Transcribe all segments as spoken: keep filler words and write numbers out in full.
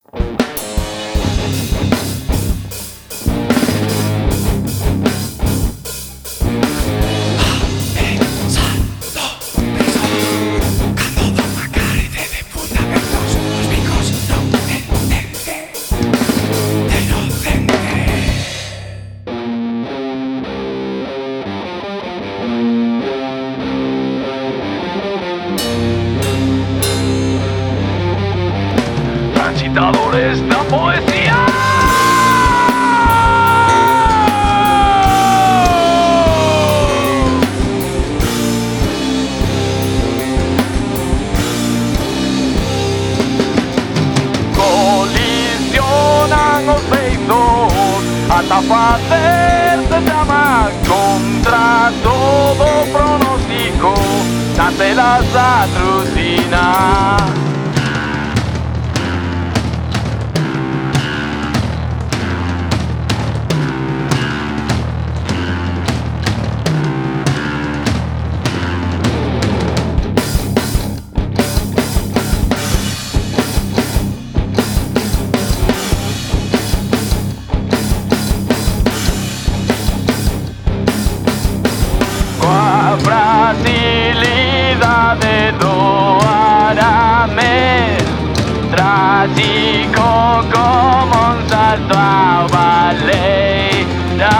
Transitadores da poesía. Colisionan os peitos ata facerse chama contra todo pronóstico. Nace las atrocinas. Brasilidade do arame, trágico como un salto a baleira.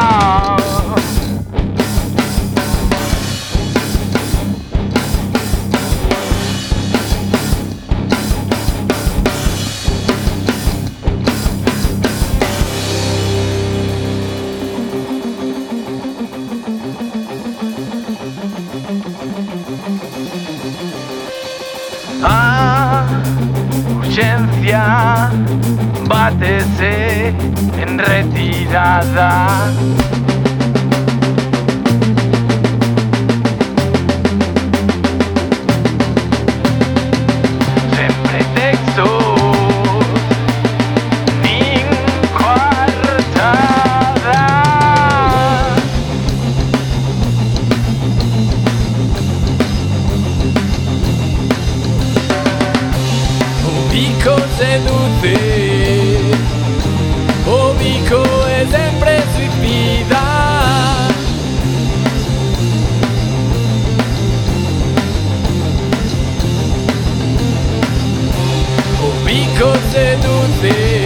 A urgencia bátese en retirada. Sen pretextos nin coartada. Bico seduce, o bico é sempre suicida. O bico seduce.